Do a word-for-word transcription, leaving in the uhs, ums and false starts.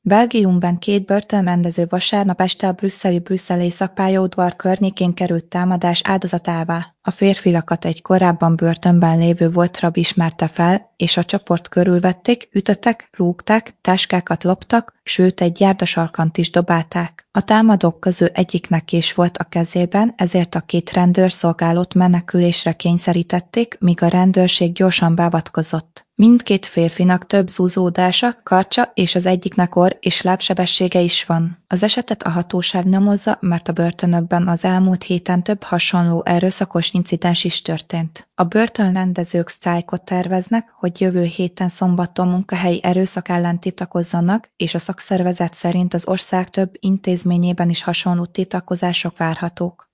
Belgiumban két börtönrendező vasárnap este a brüsszeli brüsszeli szakpályaudvar környékén került támadás áldozatává. A férfiakat egy korábban börtönben lévő volt rab ismerte fel, és a csoport körülvették, ütöttek, rúgták, táskákat loptak, sőt egy járdasarkant is dobálták. A támadók közül egyiknek kés volt a kezében, ezért a két rendőrszolgálót menekülésre kényszerítették, míg a rendőrség gyorsan beavatkozott. Mindkét férfinak több zúzódása, karcsa és az egyiknek orr- és lábsebessége is van. Az esetet a hatóság nyomozza, mert a börtönökben az elmúlt héten több hasonló erőszakos incidens is történt. A börtönrendezők sztrájkot terveznek, hogy jövő héten szombaton munkahelyi erőszak ellen tiltakozzanak, és a szakszervezet szerint az ország több intézményében is hasonló tiltakozások várhatók.